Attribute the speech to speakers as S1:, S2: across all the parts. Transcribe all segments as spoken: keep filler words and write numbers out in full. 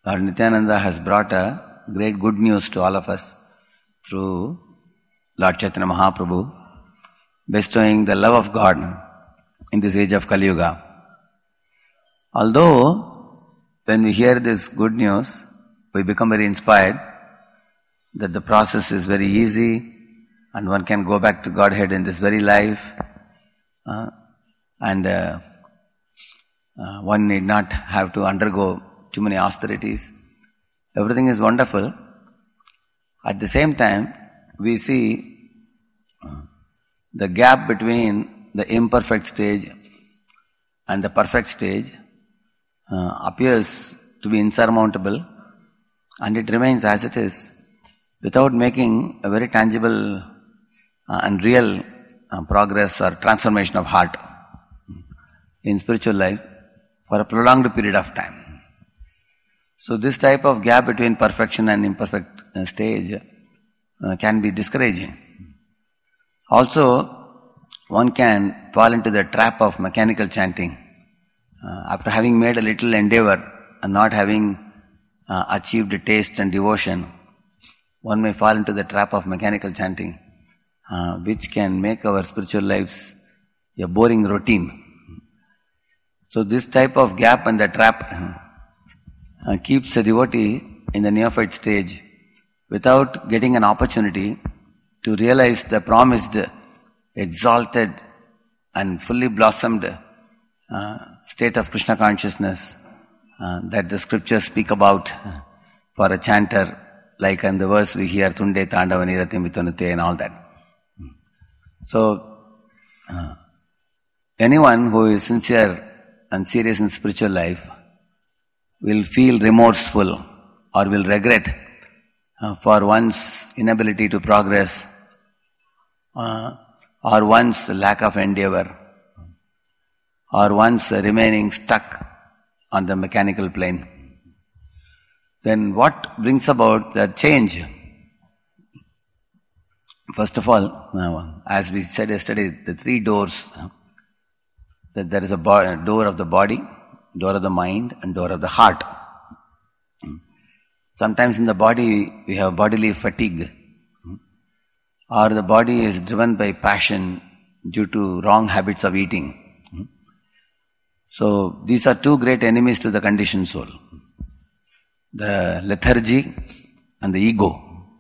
S1: Lord Nityananda has brought a great good news to all of us through Lord Chaitanya Mahaprabhu, bestowing the love of God in this age of Kali Yuga. Although, when we hear this good news, we become very inspired that the process is very easy and one can go back to Godhead in this very life, uh, and uh, uh, one need not have to undergo too many austerities. Everything is wonderful. At the same time, we see uh, the gap between the imperfect stage and the perfect stage uh, appears to be insurmountable, and it remains as it is without making a very tangible uh, and real uh, progress or transformation of heart in spiritual life for a prolonged period of time. So this type of gap between perfection and imperfect uh, stage uh, can be discouraging. Also, one can fall into the trap of mechanical chanting. Uh, after having made a little endeavor and not having uh, achieved taste and devotion, one may fall into the trap of mechanical chanting, uh, which can make our spiritual lives a boring routine. So this type of gap and the trap uh, keeps a devotee in the neophyte stage without getting an opportunity to realize the promised, exalted and fully blossomed uh, state of Krishna consciousness uh, that the scriptures speak about for a chanter, like in the verse we hear, Tunde Tandava Niratim Vitanute and all that. So, uh, anyone who is sincere and serious in spiritual life will feel remorseful or will regret uh, for one's inability to progress uh, or one's lack of endeavor or one's remaining stuck on the mechanical plane. Then what brings about the change? First of all, as we said yesterday, the three doors, that there is a bo- door of the body, door of the mind and door of the heart. Sometimes in the body we have bodily fatigue, or the body is driven by passion due to wrong habits of eating. So these are two great enemies to the conditioned soul. The lethargy and the ego.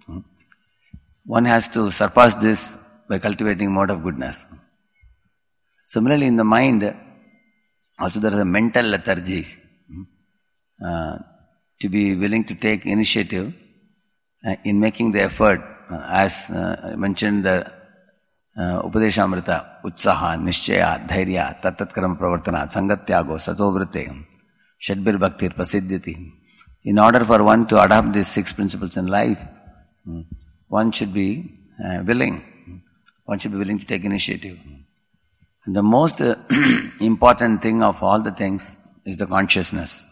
S1: One has to surpass this by cultivating mode of goodness. Similarly, in the mind, also there is a mental lethargy. Uh, to be willing to take initiative uh, in making the effort, uh, as uh, mentioned the uh, Upadeshamrita, Utsaha, Nishchaya, Dhairya, Tattatkarama Pravartana, Sangatyago, Satovritte, Shadbir Bhaktir, Prasiddhiti. In order for one to adopt these six principles in life, one should be uh, willing. One should be willing to take initiative. And the most uh, important thing of all the things is the consciousness.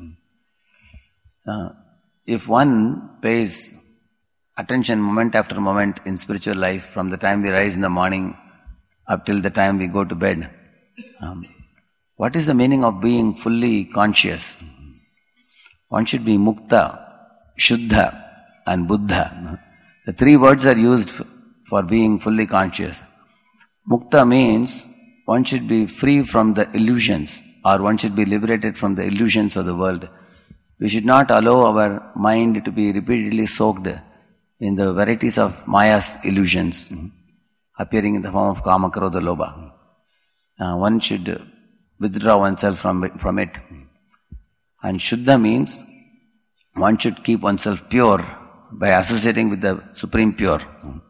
S1: Uh, if one pays attention moment after moment in spiritual life, from the time we rise in the morning up till the time we go to bed, um, what is the meaning of being fully conscious? One should be mukta, shuddha and buddha. The three words are used for being fully conscious. Mukta means one should be free from the illusions, or one should be liberated from the illusions of the world. We should not allow our mind to be repeatedly soaked in the varieties of Maya's illusions, appearing in the form of Kama, Krodha, Lobha. Uh, one should withdraw oneself from it, from it. And Shuddha means one should keep oneself pure by associating with the Supreme Pure.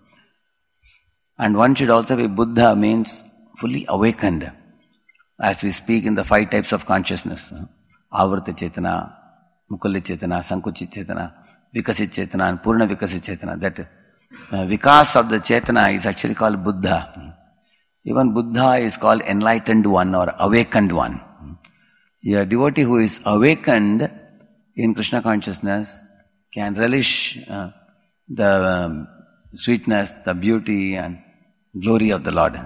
S1: And one should also be Buddha, means fully awakened, as we speak in the five types of consciousness. Avrita Chetana, Mukulli Chetana, Sankuchit Chetana, Vikasit Chetana and Purna Vikasit Chetana. That uh, Vikas of the Chetana is actually called Buddha. Even Buddha is called enlightened one or awakened one. A devotee who is awakened in Krishna consciousness can relish uh, the um, sweetness, the beauty and glory of the Lord.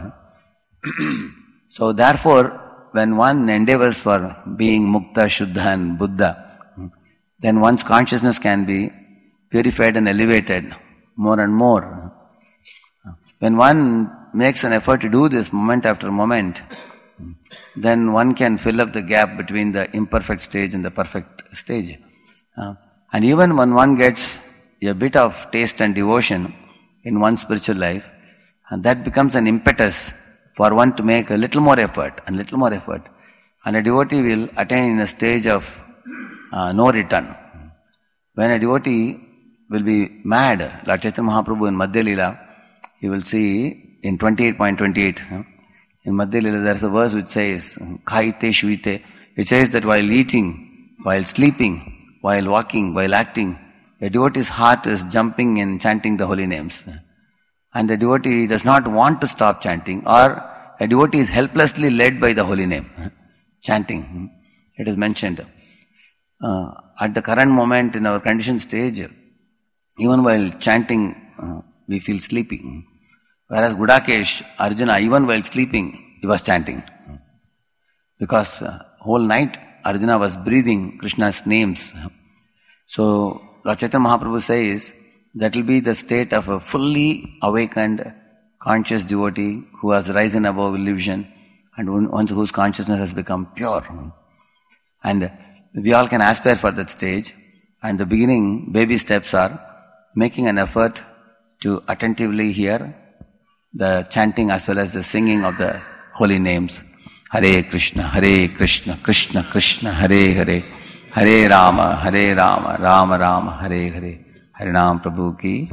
S1: So therefore, when one endeavors for being Mukta, Shuddha and Buddha, then one's consciousness can be purified and elevated more and more. When one makes an effort to do this moment after moment, then one can fill up the gap between the imperfect stage and the perfect stage. Uh, and even when one gets a bit of taste and devotion in one's spiritual life, and that becomes an impetus for one to make a little more effort and little more effort. And a devotee will attain a stage of uh, no return. When a devotee will be mad, Lord Chaitanya Mahaprabhu in Madhya Leela, you will see in twenty-eight point twenty-eight, in Madhya Leela there is a verse which says, Khaite Shvite, it says that while eating, while sleeping, while walking, while acting, a devotee's heart is jumping and chanting the holy names. And the devotee does not want to stop chanting, or a devotee is helplessly led by the holy name, chanting. It is mentioned. Uh, at the current moment in our conditioned stage, even while chanting, uh, we feel sleepy. Whereas Gudakesh, Arjuna, even while sleeping, he was chanting. Because uh, whole night Arjuna was breathing Krishna's names. So Lord Chaitanya Mahaprabhu says that will be the state of a fully awakened, conscious devotee who has risen above illusion and one whose consciousness has become pure. And we all can aspire for that stage. And the beginning, baby steps are making an effort to attentively hear the chanting as well as the singing of the holy names. Hare Krishna, Hare Krishna, Krishna Krishna, Hare Hare, Hare Rama, Hare Rama, Rama Rama, Hare Hare. Harinam Prabhu ki.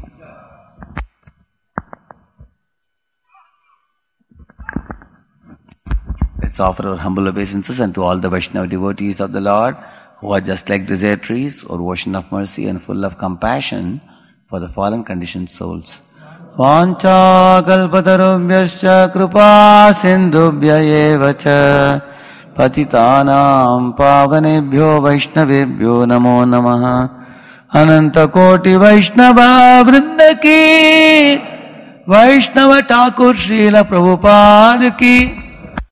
S1: Let's offer our humble obeisances unto all the Vaishnava devotees of the Lord who are just like desert trees or ocean of mercy and full of compassion for the fallen conditioned souls. Vancha kalpatarubhyascha kripa sindhubhya eva cha patitanam pavanebhyo vaishnavebhyo namo namaha. Ananta koti Vaishnava vrinda ki, Vaishnava Thakur Srila Prabhupada ki.